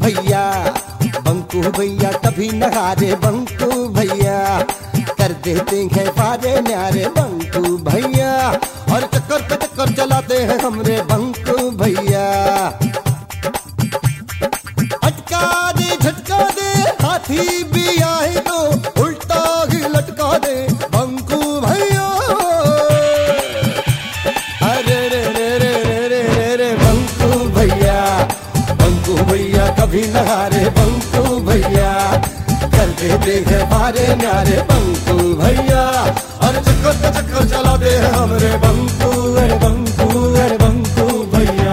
भैया, बंकू भैया कभी न हारे बंकू भैया, कर देते हैं पारे न्यारे बंकू भैया, और चक्कर पे चक्कर चलाते हैं हमरे बंकू भैया। अटका दे झटका दे हाथी भी आए तो उल्टा ही लटका दे बंकू भैया। अरे रे रे रे रे रे रे बंकू भैया, बंकू भैया कभी न हारे बंकू भैया, कर देते हैं पारे न्यारे बंकू भैया, और चक्कर पे चक्कर चलाते हैं हमरे बंकू, अरे बंकू, अरे बंकू भैया।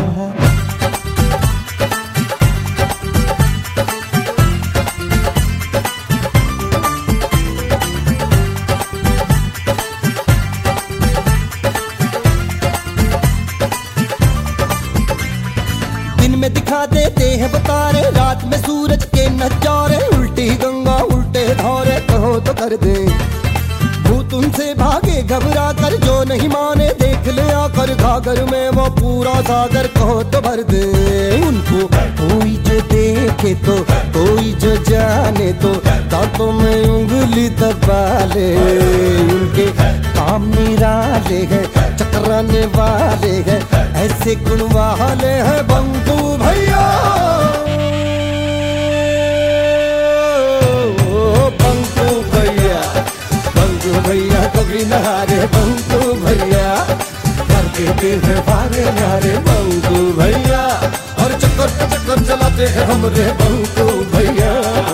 दिन में दिखा देते हैं बतारे, रात में सूरज के नजारे, उल्टी गंगा उल्टे धारे कहो तो कर दे। भूत उनसे भागे घबरा कर, जो नहीं माने देख ले आकर, घाघर में वो पूरा सागर कहो तो भर दे। उनको कोई जो देखे तो कोई जो जाने तो दांतों में उंगली दबा ले। उनके काम निराले हैं, चकराने वाले हैं, ऐसे गुण वाले हैं बंकू भैया। बंकू भैया, बंकू भैया कभी न हारे बंकू भैया, कर देते हैं पारे न्यारे बंकू भैया, और चक्कर पे चक्कर चलाते हैं हमरे बंकू भैया।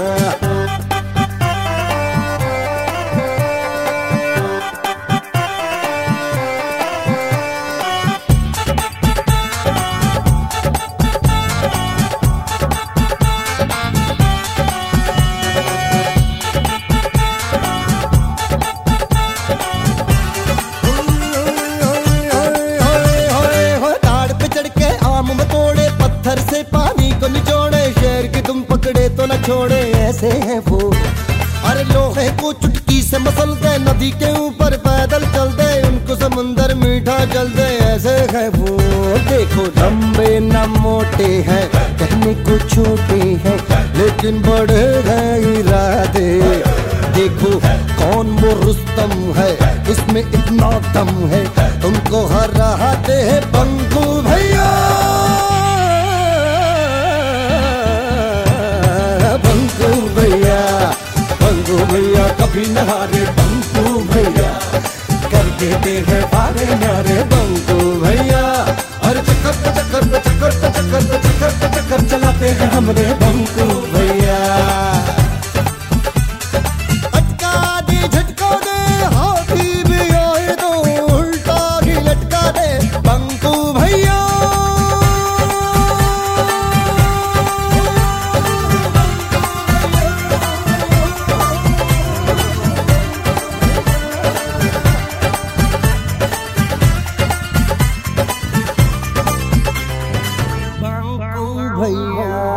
से पानी को निचोड़े, शेर की तुम पकड़े तो न छोड़े, ऐसे हैं वो। अरे लोहे को चुटकी से मसल दे, नदी के ऊपर पैदल चल दे, उनको समुंदर मीठा जल दे, ऐसे हैं वो। देखो लंबे न मोटे हैं, कहने को छोटे हैं, लेकिन बड़े हैं इरादे। देखो कौन वो रुस्तम है, इसमें इतना दम है, तुमको हराते हैं बंकू भैया। बंकू भैया, बंकू भैया कभी न हारे बंकू भैया, कर देते हैं पारे न्यारे बंकू भैया, और चक्कर पे चक्कर पे चक्कर पे चक्कर पे चक्कर पे चक्कर चलाते हैं हमरे बंकू भैया। अटका दे झटका दे हाथी भी आए तो उल्टा ही लटका दे बंकू भैया। भैया